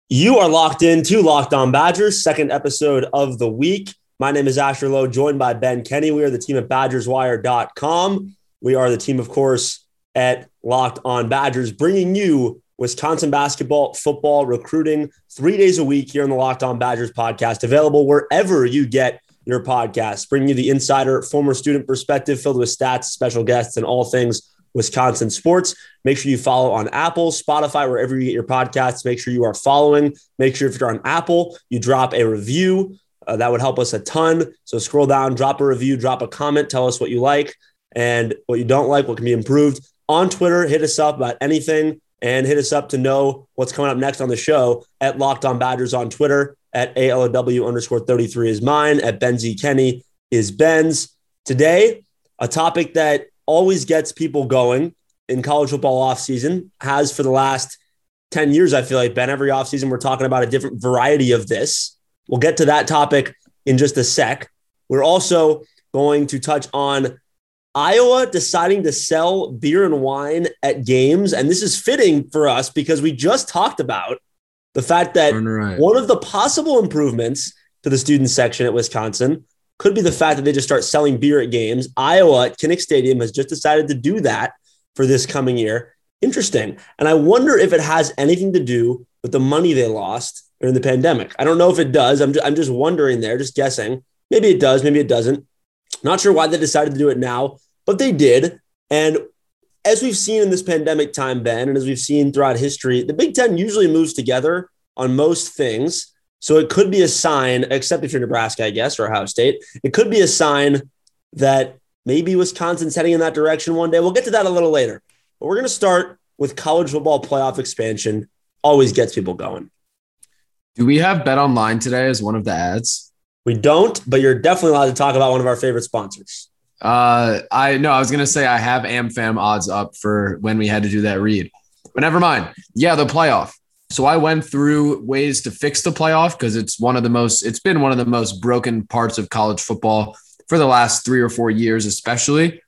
You are locked in to Locked On Badgers, second episode of the week. My name is Asher Lowe, joined by Ben Kenny. We are the team at BadgersWire.com. We are the team, of course, at Locked On Badgers, bringing you Wisconsin basketball, football, recruiting 3 days a week here on the Locked On Badgers podcast, available wherever you get your podcasts, bringing you the insider, former student perspective filled with stats, special guests, and all things Wisconsin sports. Make sure you follow on Apple, Spotify, wherever you get your podcasts. Make sure you are following. Make sure if you're on Apple, you drop a review. That would help us a ton. So scroll down, drop a review, drop a comment, tell us what you like and what you don't like, what can be improved. On Twitter, hit us up about anything and hit us up to know what's coming up next on the show at Locked On Badgers on Twitter, at ALW_33 is mine, at Ben Z Kenny is Ben's. Today, a topic that always gets people going in college football offseason, has for the last 10 years, I feel like, Ben. Every offseason, we're talking about a different variety of this. We'll get to that topic in just a sec. We're also going to touch on Iowa deciding to sell beer and wine at games. And this is fitting for us because we just talked about the fact that one of the possible improvements to the student section at Wisconsin could be the fact that they just start selling beer at games. Iowa at Kinnick Stadium has just decided to do that for this coming year. Interesting. And I wonder if it has anything to do with the money they lost during the pandemic. I don't know if it does. I'm just wondering there, just guessing. Maybe it does, maybe it doesn't. Not sure why they decided to do it now, but they did. And as we've seen in this pandemic time, Ben, and as we've seen throughout history, the Big Ten usually moves together on most things. So it could be a sign, except if you're Nebraska, I guess, or Ohio State, it could be a sign that maybe Wisconsin's heading in that direction one day. We'll get to that a little later. But we're going to start with college football playoff expansion. Always gets people going. Do we have Bet Online today as one of the ads? We don't, but you're definitely allowed to talk about one of our favorite sponsors. I was going to say I have AmFam odds up for when we had to do that read. But never mind. Yeah, the playoff. So I went through ways to fix the playoff because it's been one of the most broken parts of college football for the last 3 or 4 years, especially.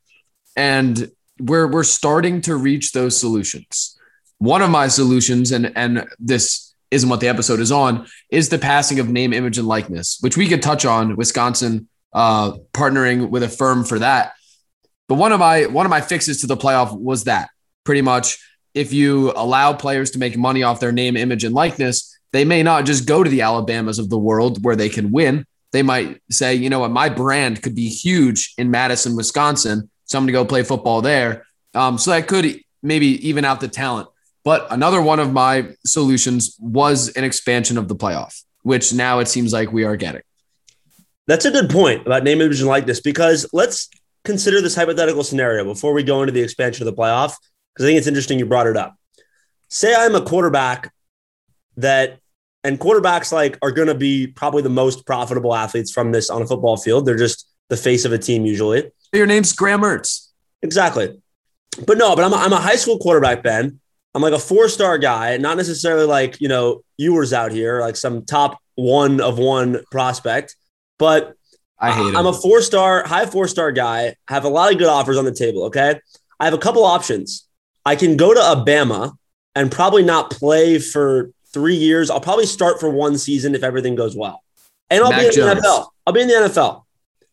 And we're starting to reach those solutions. One of my solutions, and this isn't what the episode is on, is the passing of name, image, and likeness, which we could touch on. Wisconsin partnering with a firm for that. But one of my fixes to the playoff was that pretty much, if you allow players to make money off their name, image, and likeness, they may not just go to the Alabamas of the world where they can win. They might say, you know what, my brand could be huge in Madison, Wisconsin, so I'm going to go play football there. So that could maybe even out the talent. But another one of my solutions was an expansion of the playoff, which now it seems like we are getting. That's a good point about name, image, and likeness, because let's consider this hypothetical scenario before we go into the expansion of the playoff. Because I think it's interesting you brought it up. Say I'm a quarterback and quarterbacks are going to be probably the most profitable athletes from this on a football field. They're just the face of a team usually. Your name's Graham Mertz. Exactly. But I'm a high school quarterback, Ben. I'm like a 4-star guy, not necessarily Ewers out here, like some top 1 of 1 prospect. But I hate him. I'm a 4-star, high 4-star guy, have a lot of good offers on the table, okay? I have a couple options. I can go to Alabama and probably not play for 3 years. I'll probably start for 1 season if everything goes well. And I'll be in the NFL. I'll be in the NFL.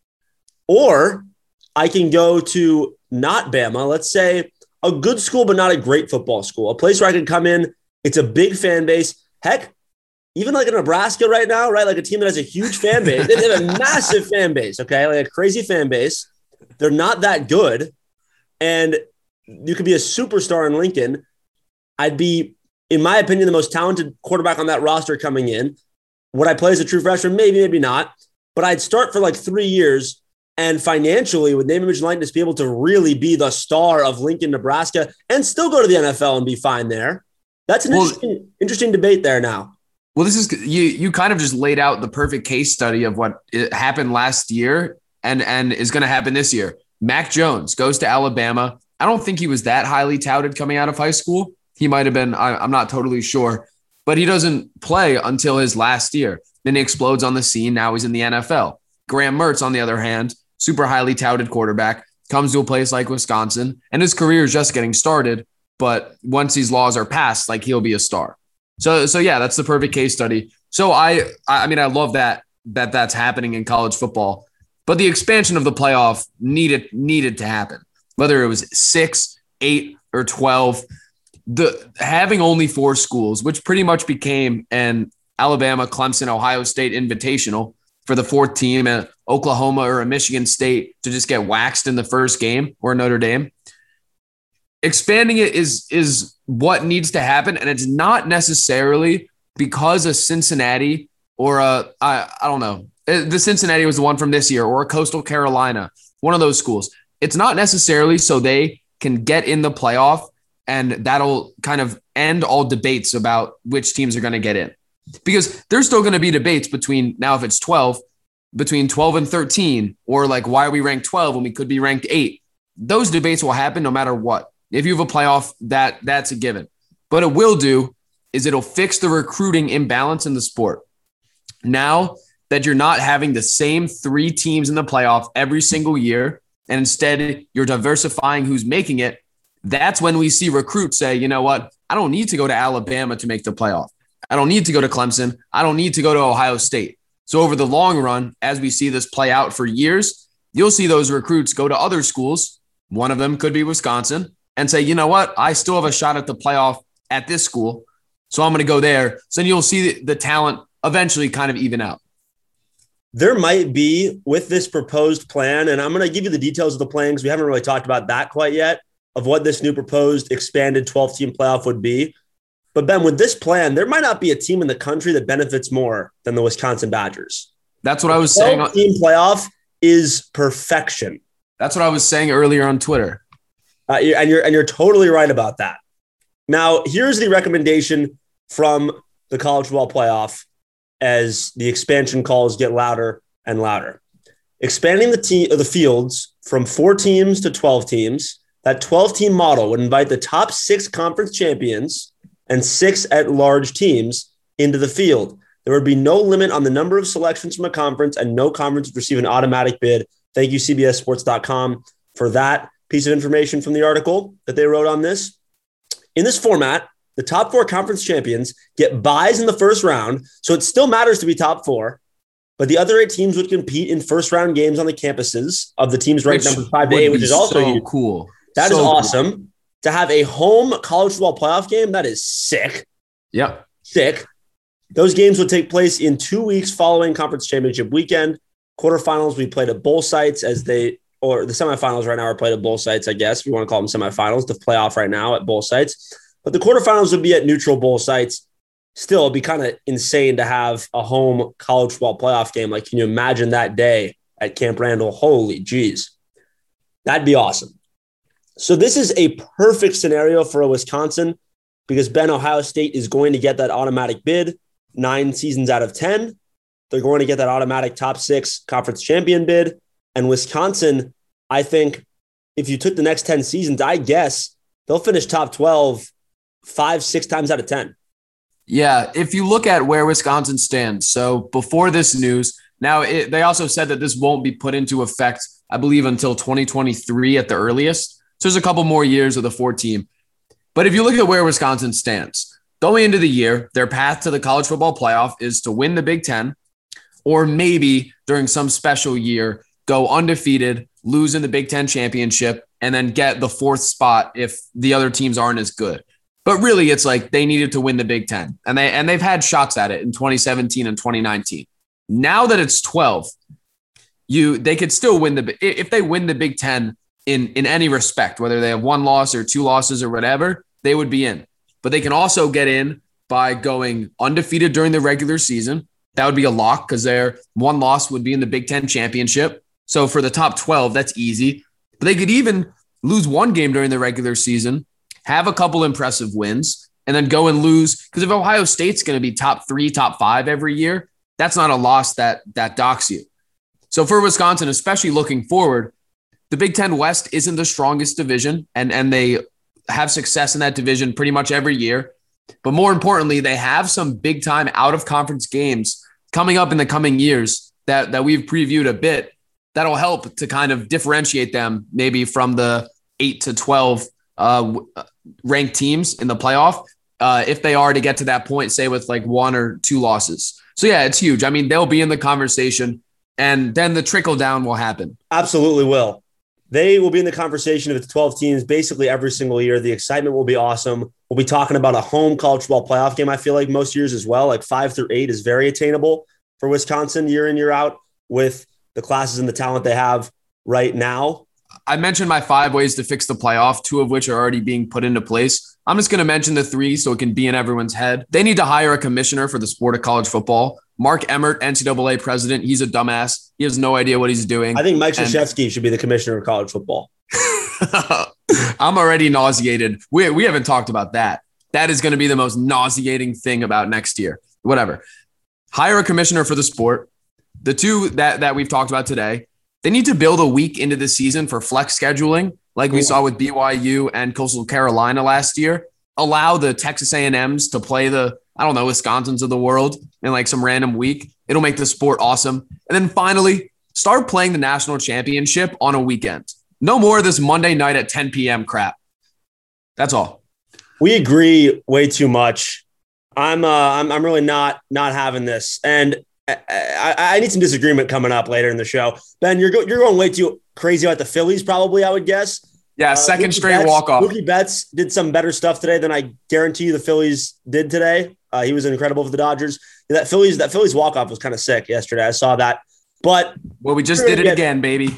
Or I can go to not Bama, let's say a good school, but not a great football school, a place where I can come in. It's a big fan base. Heck, even like in Nebraska right now, right? Like a team that has a huge fan base. They have a massive fan base, okay? Like a crazy fan base. They're not that good. And you could be a superstar in Lincoln. I'd be, in my opinion, the most talented quarterback on that roster coming in. Would I play as a true freshman? Maybe, maybe not. But I'd start for 3 years and financially, with name, image, and likeness, be able to really be the star of Lincoln, Nebraska, and still go to the NFL and be fine there. That's an interesting debate there now. Well, this is you kind of just laid out the perfect case study of what happened last year and is going to happen this year. Mac Jones goes to Alabama. I don't think he was that highly touted coming out of high school. He might have been, I'm not totally sure, but he doesn't play until his last year. Then he explodes on the scene. Now he's in the NFL. Graham Mertz, on the other hand, super highly touted quarterback, comes to a place like Wisconsin, and his career is just getting started. But once these laws are passed, he'll be a star. So yeah, that's the perfect case study. So I mean, I love that's happening in college football, but the expansion of the playoff needed to happen. Whether it was 6, 8, or 12, having only 4 schools, which pretty much became an Alabama, Clemson, Ohio State invitational for the 4th team, at Oklahoma or a Michigan State to just get waxed in the first game, or Notre Dame. Expanding it is what needs to happen, and it's not necessarily because of Cincinnati or I don't know. The Cincinnati was the one from this year, or a Coastal Carolina, one of those schools. It's not necessarily so they can get in the playoff, and that'll kind of end all debates about which teams are going to get in. Because there's still going to be debates between, now if it's 12, between 12 and 13, or like, why are we ranked 12 when we could be ranked 8? Those debates will happen no matter what. If you have a playoff, that's a given. But it will do is it'll fix the recruiting imbalance in the sport. Now that you're not having the same 3 teams in the playoff every single year, and instead you're diversifying who's making it, that's when we see recruits say, you know what, I don't need to go to Alabama to make the playoff. I don't need to go to Clemson. I don't need to go to Ohio State. So over the long run, as we see this play out for years, you'll see those recruits go to other schools. One of them could be Wisconsin, and say, you know what, I still have a shot at the playoff at this school, so I'm going to go there. So then you'll see the talent eventually kind of even out. There might be, with this proposed plan, and I'm going to give you the details of the plan because we haven't really talked about that quite yet, of what this new proposed expanded 12-team playoff would be. But Ben, with this plan, there might not be a team in the country that benefits more than the Wisconsin Badgers. That's what I was saying. 12-team playoff is perfection. That's what I was saying earlier on Twitter. And you're totally right about that. Now, here's the recommendation from the college football playoff as the expansion calls get louder and louder. Expanding the fields from 4 teams to 12 teams, that 12-team model would invite the top 6 conference champions and 6 at-large teams into the field. There would be no limit on the number of selections from a conference, and no conference would receive an automatic bid. Thank you, CBSSports.com, for that piece of information from the article that they wrote on this. In this format, the top 4 conference champions get buys in the first round, so it still matters to be top 4, but the other 8 teams would compete in first-round games on the campuses of the teams ranked numbers 5 to 8, which is also so cool. That is awesome. Cool. To have a home college football playoff game, that is sick. Yep. Sick. Those games would take place in 2 weeks following conference championship weekend. Quarterfinals we played at bowl sites or the semifinals right now are played at bowl sites, I guess, if you want to call them semifinals. The playoff right now at bowl sites. But the quarterfinals would be at neutral bowl sites. Still, it'd be kind of insane to have a home college football playoff game. Like, can you imagine that day at Camp Randall? Holy geez. That'd be awesome. So this is a perfect scenario for a Wisconsin because Ben, Ohio State is going to get that automatic bid 9 seasons out of 10. They're going to get that automatic top 6 conference champion bid. And Wisconsin, I think if you took the next 10 seasons, I guess they'll finish top 12 5-6 times out of 10. Yeah, if you look at where Wisconsin stands, so before this news, now they also said that this won't be put into effect, I believe, until 2023 at the earliest. So there's a couple more years of the 4-team. But if you look at where Wisconsin stands, going into the year, their path to the college football playoff is to win the Big Ten, or maybe during some special year, go undefeated, lose in the Big Ten championship, and then get the 4th spot if the other teams aren't as good. But really, it's like they needed to win the Big Ten, and they've had shots at it in 2017 and 2019. Now that it's 12, they could still win if they win the Big Ten in any respect, whether they have 1 loss or 2 losses or whatever, they would be in. But they can also get in by going undefeated during the regular season. That would be a lock because their 1 loss would be in the Big Ten championship. So for the top 12, that's easy. But they could even lose 1 game during the regular season, have a couple impressive wins, and then go and lose. Because if Ohio State's going to be top 3, top 5 every year, that's not a loss that docks you. So for Wisconsin, especially looking forward, the Big Ten West isn't the strongest division, and they have success in that division pretty much every year. But more importantly, they have some big-time out-of-conference games coming up in the coming years that we've previewed a bit that'll help to kind of differentiate them maybe from the 8 to 12 ranked teams in the playoff. if they are to get to that point, say with like 1 or 2 losses. So yeah, it's huge. I mean, they'll be in the conversation, and then the trickle down will happen. Absolutely will. They will be in the conversation if it's 12 teams basically every single year. The excitement will be awesome. We'll be talking about a home college football playoff game, I feel like, most years as well. Like 5 through 8 is very attainable for Wisconsin year in, year out with the classes and the talent they have right now. I mentioned my 5 ways to fix the playoff, 2 of which are already being put into place. I'm just going to mention the 3 so it can be in everyone's head. They need to hire a commissioner for the sport of college football. Mark Emmert, NCAA president, he's a dumbass. He has no idea what he's doing. I think Mike Krzyzewski should be the commissioner of college football. I'm already nauseated. We haven't talked about that. That is going to be the most nauseating thing about next year. Whatever. Hire a commissioner for the sport. The 2 that we've talked about today, they need to build a week into the season for flex scheduling, like we saw with BYU and Coastal Carolina last year. Allow the Texas A&Ms to play the, Wisconsins of the world in like some random week. It'll make the sport awesome. And then finally, start playing the national championship on a weekend. No more of this Monday night at 10 p.m. crap. That's all. We agree way too much. I'm really not having this, and I need some disagreement coming up later in the show. Ben, you're going way too crazy about the Phillies, probably, I would guess. Yeah, second straight walk-off. Mookie Betts did some better stuff today than I guarantee you the Phillies did today. He was incredible for the Dodgers. That Phillies walk-off was kind of sick yesterday. I saw that. But we just did it again, baby.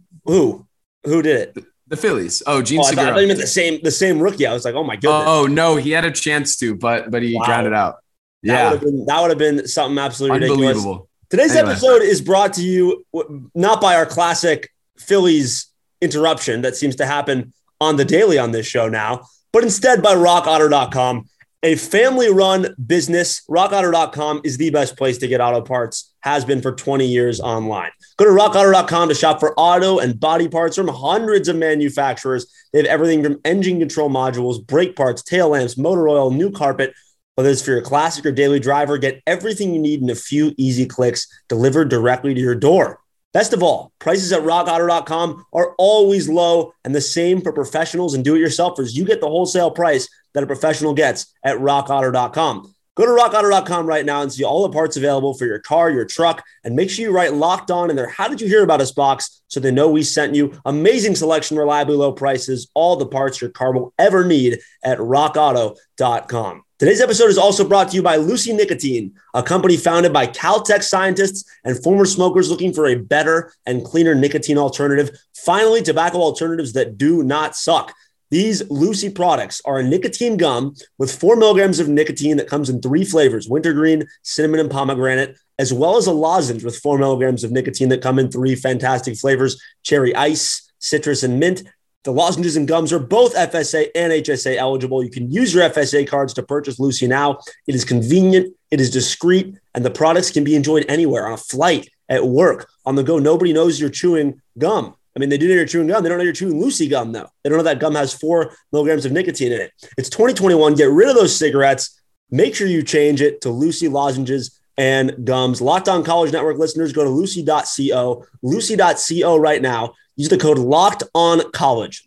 Who did it? The Phillies. Oh, Gene Segura. I thought you meant the same rookie. I was like, oh my goodness. Oh no, he had a chance to, but he grounded out. Yeah, that would have been something absolutely ridiculous. Unbelievable. Today's episode is brought to you not by our classic Phillies interruption that seems to happen on the daily on this show now, but instead by RockAuto.com, a family-run business. RockAuto.com is the best place to get auto parts, has been for 20 years online. Go to RockAuto.com to shop for auto and body parts from hundreds of manufacturers. They have everything from engine control modules, brake parts, tail lamps, motor oil, new carpet. Whether it's for your classic or daily driver, get everything you need in a few easy clicks delivered directly to your door. Best of all, prices at RockAuto.com are always low, and the same for professionals and do-it-yourselfers. You get the wholesale price that a professional gets at RockAuto.com. Go to RockAuto.com right now and see all the parts available for your car, your truck, and make sure you write Locked On in their How Did You Hear About Us box so they know we sent you. Amazing selection, reliably low prices, all the parts your car will ever need at RockAuto.com. Today's episode is also brought to you by Lucy Nicotine, a company founded by Caltech scientists and former smokers looking for a better and cleaner nicotine alternative. Finally, tobacco alternatives that do not suck. These Lucy products are a nicotine gum with 4 milligrams of nicotine that comes in 3 flavors, wintergreen, cinnamon, and pomegranate, as well as a lozenge with 4 milligrams of nicotine that come in 3 fantastic flavors, cherry ice, citrus, and mint. The lozenges and gums are both FSA and HSA eligible. You can use your FSA cards to purchase Lucy now. It is convenient, it is discreet, and the products can be enjoyed anywhere, on a flight, at work, on the go. Nobody knows you're chewing gum. I mean, they do know you're chewing gum. They don't know you're chewing Lucy gum, though. They don't know that gum has 4 milligrams of nicotine in it. It's 2021. Get rid of those cigarettes. Make sure you change it to Lucy lozenges and gums. Locked On College Network listeners, go to lucy.co. Lucy.co right now. Use the code Locked On College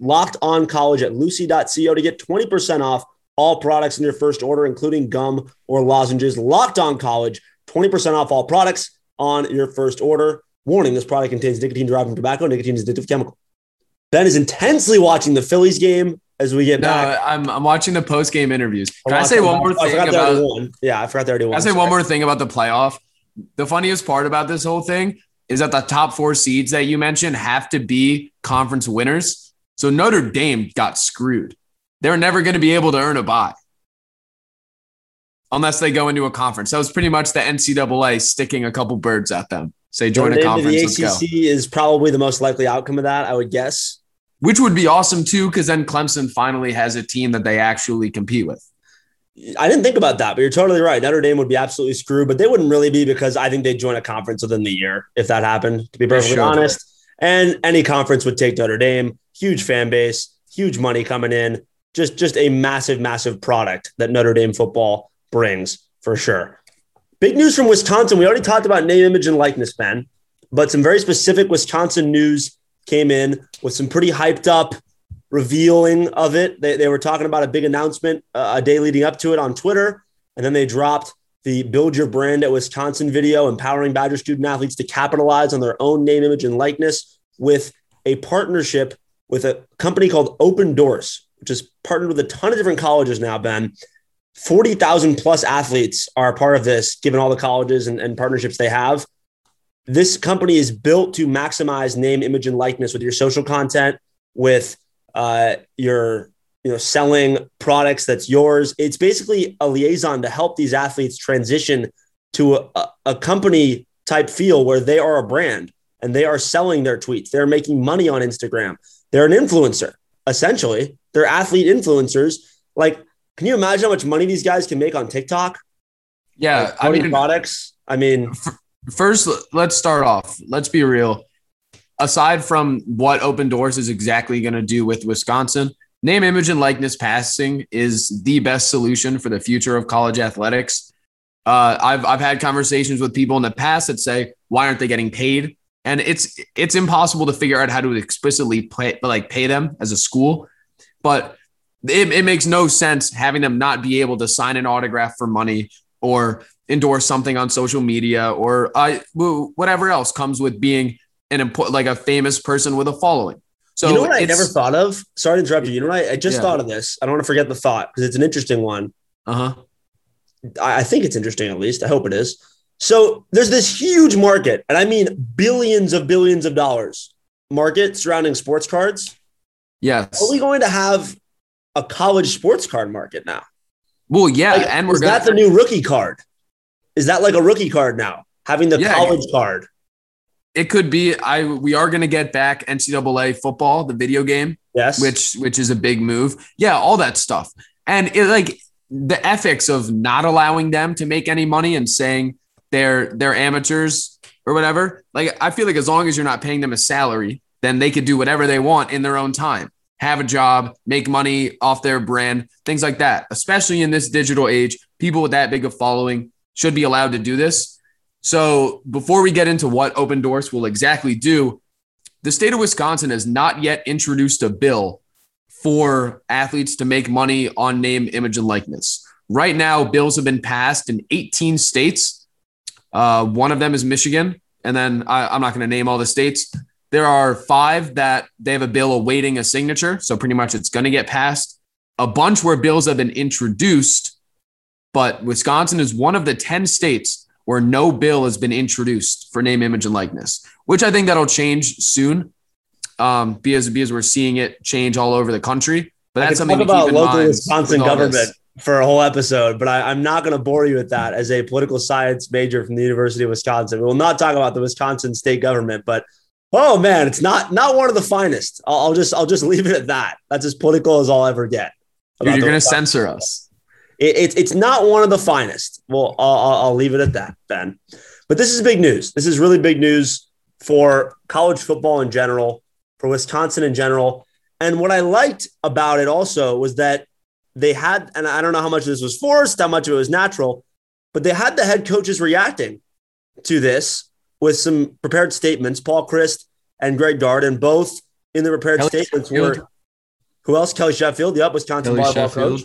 at lucy.co to get 20% off all products in your first order, including gum or lozenges. Locked On College, 20% off all products on your first order. Warning, this product contains nicotine derived from tobacco. Nicotine is an addictive chemical. Ben is intensely watching the Phillies game as we get back. I'm watching the post-game interviews. Can I say one more thing about? Yeah, I forgot they already won. Can I say one more thing about the playoff? The funniest part about this whole thing is that the top 4 seeds that you mentioned have to be conference winners. So Notre Dame got screwed. They're never going to be able to earn a bye unless they go into a conference. That was pretty much the NCAA sticking a couple birds at them. Say join a conference. The ACC is probably the most likely outcome of that, I would guess. Which would be awesome too, because then Clemson finally has a team that they actually compete with. I didn't think about that, but you're totally right. Notre Dame would be absolutely screwed, but they wouldn't really be because I think they'd join a conference within the year if that happened, to be perfectly honest. And any conference would take Notre Dame. Huge fan base, huge money coming in. Just a massive, massive product that Notre Dame football brings for sure. Big news from Wisconsin. We already talked about name, image, and likeness, Ben, but some very specific Wisconsin news came in with some pretty hyped up revealing of it. They were talking about a big announcement a day leading up to it on Twitter, and then they dropped the Build Your Brand at Wisconsin video, empowering Badger student athletes to capitalize on their own name, image, and likeness with a partnership with a company called Open Doors, which is partnered with a ton of different colleges now, Ben. 40,000 plus athletes are a part of this, given all the colleges and partnerships they have. This company is built to maximize name, image, and likeness with your social content, with your selling products that's yours. It's basically a liaison to help these athletes transition to a company type feel where they are a brand and they are selling their tweets. They're making money on Instagram. They're an influencer, essentially. They're athlete influencers. Like, can you imagine how much money these guys can make on TikTok? Yeah. Like, products. First, let's start off. Let's be real. Aside from what Open Doors is exactly going to do with Wisconsin, name, image, and likeness passing is the best solution for the future of college athletics. I've had conversations with people in the past that say, why aren't they getting paid? And it's impossible to figure out how to explicitly pay them as a school. But it makes no sense having them not be able to sign an autograph for money or endorse something on social media or whatever else comes with being a famous person with a following. So you know what I never thought of? Sorry to interrupt you. You know what I just thought of this. I don't want to forget the thought because it's an interesting one. I think it's interesting, at least. I hope it is. So there's this huge market, and I mean billions of dollars market surrounding sports cards. Yes. Are we going to have a college sports card market now? Well, yeah. And is that the new rookie card? Is that like a rookie card now? Having the college card? It could be. We are going to get back NCAA football, the video game. Yes. Which is a big move. Yeah, all that stuff. And the ethics of not allowing them to make any money and saying they're amateurs or whatever. Like, I feel like as long as you're not paying them a salary, then they could do whatever they want in their own time. Have a job, make money off their brand, things like that. Especially in this digital age, people with that big of following should be allowed to do this. So before we get into what Open Doors will exactly do, the state of Wisconsin has not yet introduced a bill for athletes to make money on name, image, and likeness. Right now, bills have been passed in 18 states. One of them is Michigan. And then I'm not going to name all the states. There are 5 that they have a bill awaiting a signature. So pretty much it's going to get passed. A bunch where bills have been introduced, but Wisconsin is one of the 10 states where no bill has been introduced for name, image, and likeness, which I think that'll change soon because we're seeing it change all over the country. But that's something to keep in local mind. Wisconsin government for a whole episode, but I'm not going to bore you with that as a political science major from the University of Wisconsin. We will not talk about the Wisconsin state government, but oh man, it's not one of the finest. I'll just leave it at that. That's as political as I'll ever get. Dude, you're going to censor us. It's not one of the finest. Well, I'll leave it at that, Ben. But this is big news. This is really big news for college football in general, for Wisconsin in general. And what I liked about it also was that they had, and I don't know how much of this was forced, how much of it was natural, but they had the head coaches reacting to this with some prepared statements, Paul Chryst and Greg Dard, and both in the prepared statements were, who else? Kelly Sheffield, Wisconsin volleyball coach.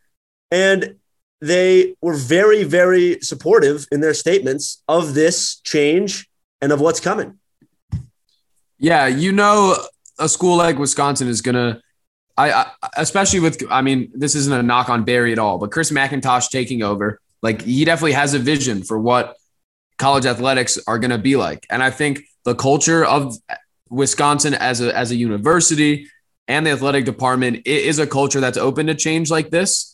And they were very, very supportive in their statements of this change and of what's coming. Yeah, a school like Wisconsin is going to, especially with, this isn't a knock on Barry at all, but Chris McIntosh taking over, he definitely has a vision for what college athletics are going to be like. And I think the culture of Wisconsin as a university and the athletic department is a culture that's open to change like this.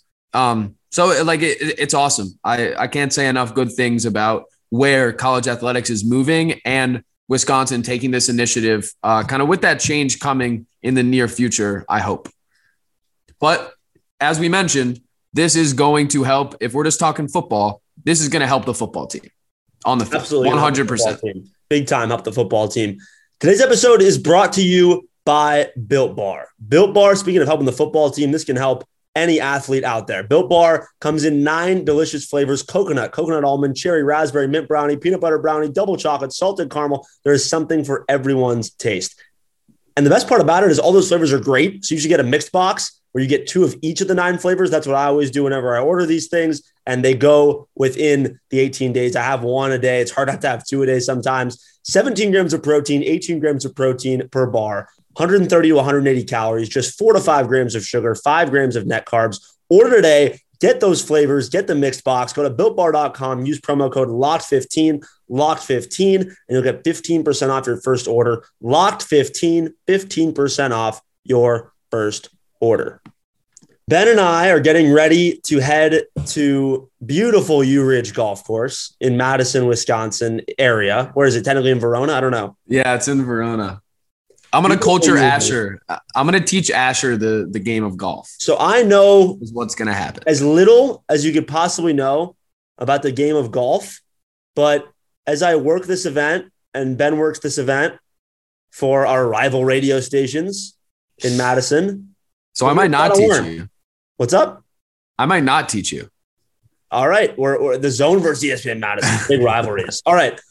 It's awesome. I can't say enough good things about where college athletics is moving and Wisconsin taking this initiative, kind of with that change coming in the near future, I hope. But as we mentioned, this is going to help. If we're just talking football, this is going to help the football team on the field. Absolutely. 100%. Big time help the football team. Today's episode is brought to you by Built Bar. Built Bar, speaking of helping the football team, this can help any athlete out there. Built Bar comes in 9 delicious flavors: coconut almond, cherry, raspberry, mint brownie, peanut butter brownie, double chocolate, salted caramel. There is something for everyone's taste. And the best part about it is all those flavors are great. So you should get a mixed box where you get 2 of each of the 9 flavors. That's what I always do whenever I order these things. And they go within the 18 days. I have 1 a day. It's hard not to have 2 a day sometimes. 17 grams of protein, 18 grams of protein per bar, 130 to 180 calories, just 4 to 5 grams of sugar, 5 grams of net carbs. Order today. Get those flavors. Get the mixed box. Go to BuiltBar.com. Use promo code LOCKED15, LOCKED15, and you'll get 15% off your first order. LOCKED15, 15% off your first order. Ben and I are getting ready to head to beautiful U Ridge Golf Course in Madison, Wisconsin area. Where is it? Technically in Verona? I don't know. Yeah, it's in Verona. I'm going to culture Asher. I'm going to teach Asher the game of golf. So I know is what's going to happen. As little as you could possibly know about the game of golf, but as I work this event and Ben works this event for our rival radio stations in Madison. So I might not teach you. What's up? I might not teach you. All right. We're the Zone versus ESPN Madison. Big rivalries. All right.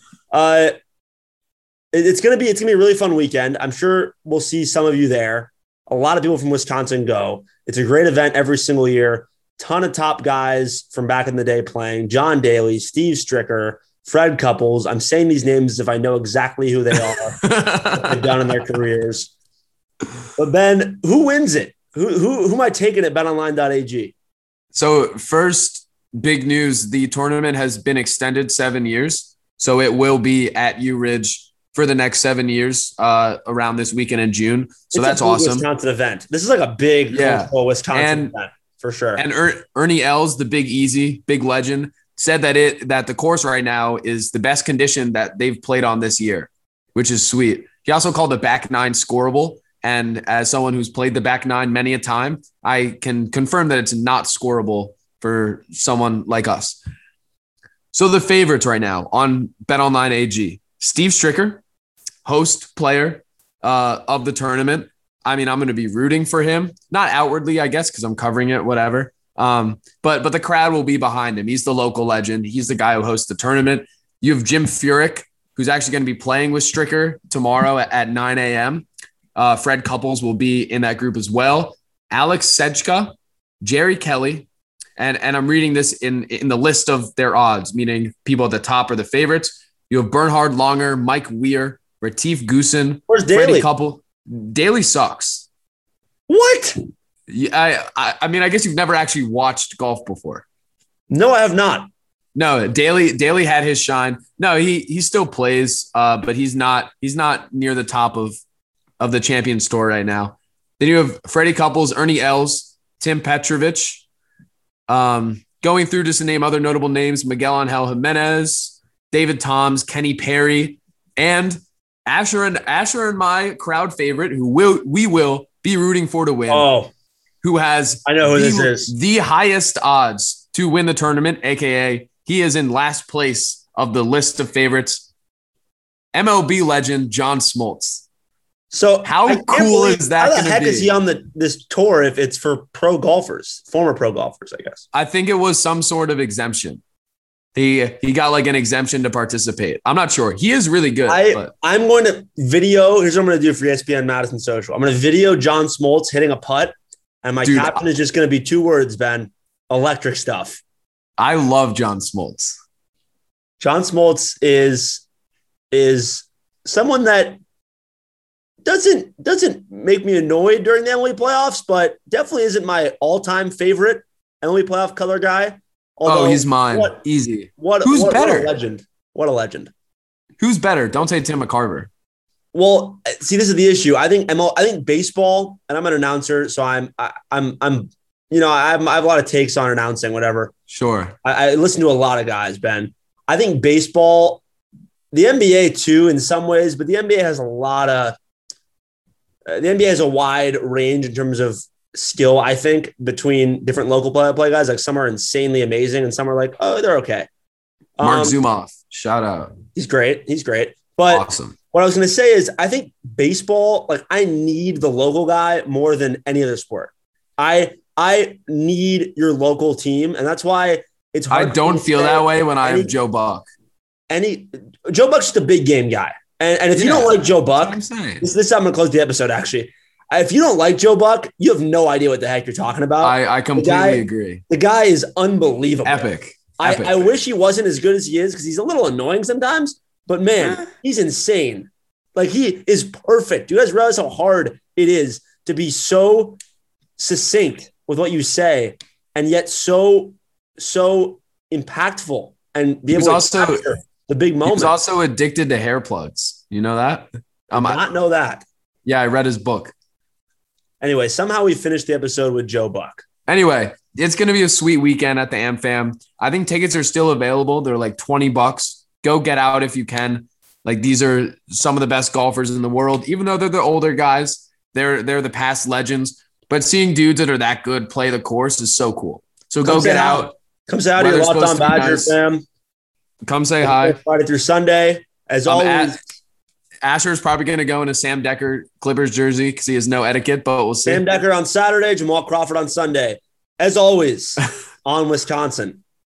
It's gonna be a really fun weekend. I'm sure we'll see some of you there. A lot of people from Wisconsin go. It's a great event every single year. Ton of top guys from back in the day playing. John Daly, Steve Stricker, Fred Couples. I'm saying these names as if I know exactly who they are, what they've done in their careers. But Ben, who wins it? Who am I taking at betonline.ag? So first, big news: the tournament has been extended 7 years, so it will be at U Ridge for the next 7 years around this weekend in June. So that's awesome. Wisconsin event. This is like a big Wisconsin event for sure. And Ernie Els, the Big Easy, big legend, said that the course right now is the best condition that they've played on this year, which is sweet. He also called the back nine scoreable. And as someone who's played the back nine many a time, I can confirm that it's not scoreable for someone like us. So the favorites right now on BetOnline AG, Steve Stricker, host player of the tournament. I mean, I'm going to be rooting for him, not outwardly, I guess, because I'm covering it, whatever. But the crowd will be behind him. He's the local legend. He's the guy who hosts the tournament. You have Jim Furyk, who's actually going to be playing with Stricker tomorrow at 9 a.m. Fred Couples will be in that group as well. Alex Sejka, Jerry Kelly, and I'm reading this in the list of their odds, meaning people at the top are the favorites. You have Bernhard Langer, Mike Weir, Retief Goosen. Where's Daly? Freddie Couple. Daly sucks. What? Yeah, I mean, I guess you've never actually watched golf before. No, I have not. No, Daly had his shine. No, he still plays, but he's not near the top of the Champions Tour right now. Then you have Freddie Couples, Ernie Els, Tim Petrovich. Going through just to name other notable names: Miguel Angel Jimenez, David Toms, Kenny Perry, and Asher and my crowd favorite, who we will be rooting for to win. Oh, who has I know who this is. The highest odds to win the tournament, aka he is in last place of the list of favorites. MLB legend John Smoltz. So how cool is that going to be? How the heck is he on this tour if it's for pro golfers, former pro golfers, I guess? I think it was some sort of exemption. He got like an exemption to participate. I'm not sure. He is really good. I'm going to video. Here's what I'm going to do for ESPN Madison Social. I'm going to video John Smoltz hitting a putt, and my caption is just going to be 2 words, Ben: electric stuff. I love John Smoltz. John Smoltz is someone that doesn't make me annoyed during the MLB playoffs, but definitely isn't my all-time favorite MLB playoff color guy. Although, he's mine. Easy. Who's better? What a legend. Who's better? Don't say Tim McCarver. Well, see, this is the issue. I think baseball, and I'm an announcer, so I have a lot of takes on announcing, whatever. Sure. I listen to a lot of guys, Ben. I think baseball, the NBA too, in some ways, but the NBA has a wide range in terms of skill, I think, between different local play guys. Like some are insanely amazing and some are like, oh, they're okay. Mark Zumoff, shout out. He's great. But awesome. What I was going to say is I think baseball, like I need the local guy more than any other sport. I need your local team. And that's why it's hard. I don't feel that way when I have Joe Buck. Joe Buck's just a big game guy. And if you don't like Joe Buck, I'm saying. this I'm going to close the episode, actually. If you don't like Joe Buck, you have no idea what the heck you're talking about. I completely agree. The guy is unbelievable. Epic. I wish he wasn't as good as he is because he's a little annoying sometimes. But, man, he's insane. Like, he is perfect. Do you guys realize how hard it is to be so succinct with what you say and yet so impactful and be able to capture the big moment? He was also addicted to hair plugs. You know that? I did not know that. Yeah, I read his book. Anyway, somehow we finished the episode with Joe Buck. Anyway, it's going to be a sweet weekend at the AmFam. I think tickets are still available. They're like $20. Go get out if you can. Like, these are some of the best golfers in the world. Even though they're the older guys, they're the past legends. But seeing dudes that are that good play the course is so cool. So go get out. Come say hi to your Locked On Badgers fam. Come say hi. Friday through Sunday. As always. Asher's probably going to go in a Sam Decker Clippers jersey because he has no etiquette, but we'll see. Sam Decker on Saturday, Jamal Crawford on Sunday. As always, on Wisconsin.